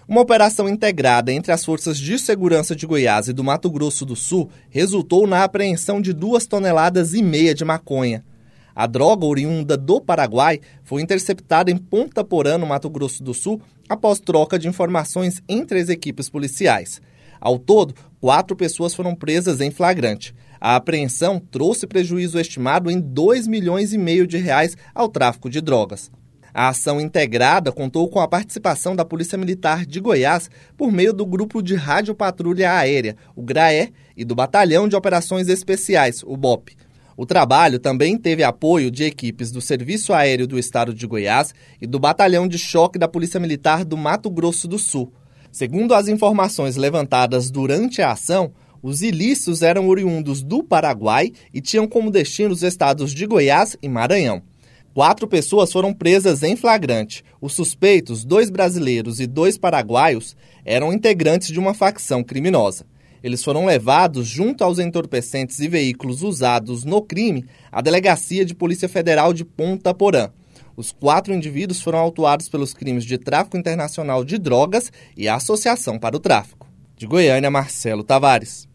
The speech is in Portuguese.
Uma operação integrada entre as forças de segurança de Goiás e do Mato Grosso do Sul resultou na apreensão de 2,5 toneladas de maconha. A droga, oriunda do Paraguai, foi interceptada em Ponta Porã, no Mato Grosso do Sul, após troca de informações entre as equipes policiais. Ao todo, 4 pessoas foram presas em flagrante. A apreensão trouxe prejuízo estimado em R$2,5 milhões ao tráfico de drogas. A ação integrada contou com a participação da Polícia Militar de Goiás por meio do Grupo de Radiopatrulha Aérea, o GRAE, e do Batalhão de Operações Especiais, o BOP. O trabalho também teve apoio de equipes do Serviço Aéreo do Estado de Goiás e do Batalhão de Choque da Polícia Militar do Mato Grosso do Sul. Segundo as informações levantadas durante a ação, os ilícitos eram oriundos do Paraguai e tinham como destino os estados de Goiás e Maranhão. 4 pessoas foram presas em flagrante. Os suspeitos, 2 brasileiros e 2 paraguaios, eram integrantes de uma facção criminosa. Eles foram levados, junto aos entorpecentes e veículos usados no crime, à Delegacia de Polícia Federal de Ponta Porã. Os 4 indivíduos foram autuados pelos crimes de tráfico internacional de drogas e associação para o tráfico. De Goiânia, Marcelo Tavares.